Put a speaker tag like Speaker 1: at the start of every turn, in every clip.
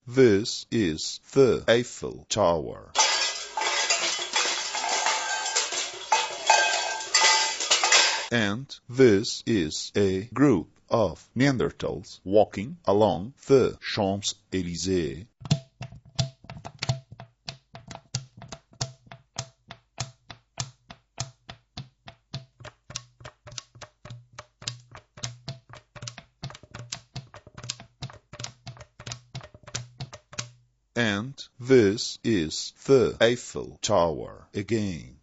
Speaker 1: This is the Eiffel Tower. And this is a group of Neanderthals walking along the Champs-Élysées. And this is the Eiffel Tower again.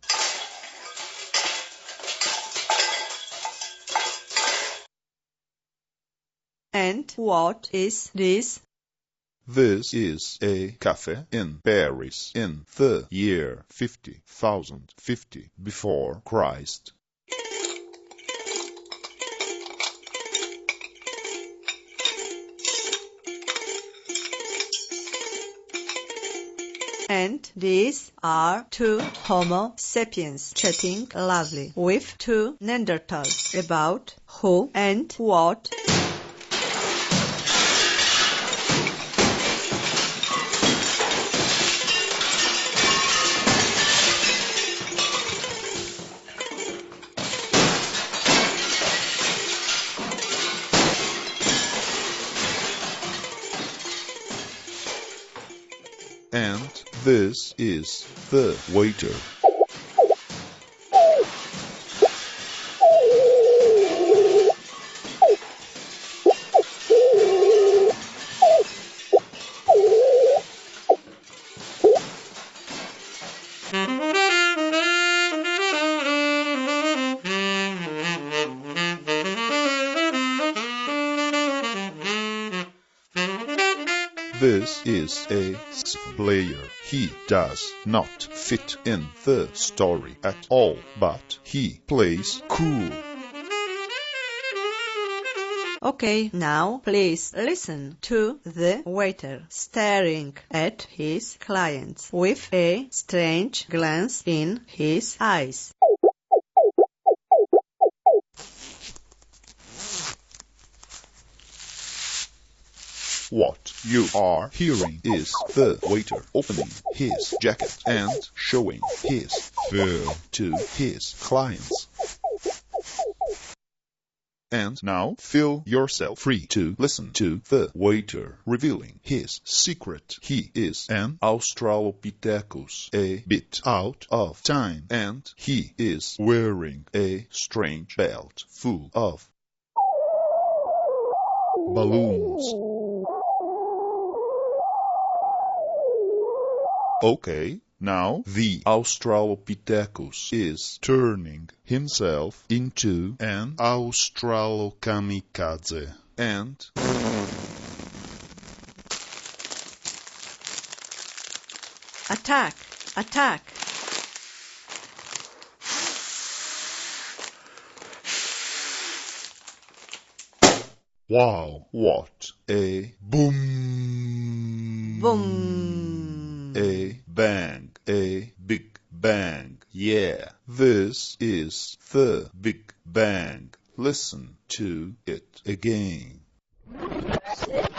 Speaker 2: And what is this?
Speaker 1: This is a cafe in Paris in the year 50,050 before Christ.
Speaker 2: And these are two Homo sapiens chatting loudly with two Neanderthals about who and what.
Speaker 1: And this is the waiter. This is a player. He does not fit in the story at all, but he plays cool.
Speaker 2: Okay, now please listen to the waiter staring at his clients with a strange glance in his eyes.
Speaker 1: What you are hearing is the waiter opening his jacket and showing his fur to his clients. And now feel yourself free to listen to the waiter revealing his secret. He is an Australopithecus, a bit out of time, and he is wearing a strange belt full of balloons. Okay, now the Australopithecus is turning himself into an Australokamikaze and
Speaker 2: Attack! Attack!
Speaker 1: wow, what a boom!
Speaker 2: Boom!
Speaker 1: A bang, a big bang, yeah. This is the Big Bang. Listen to it again.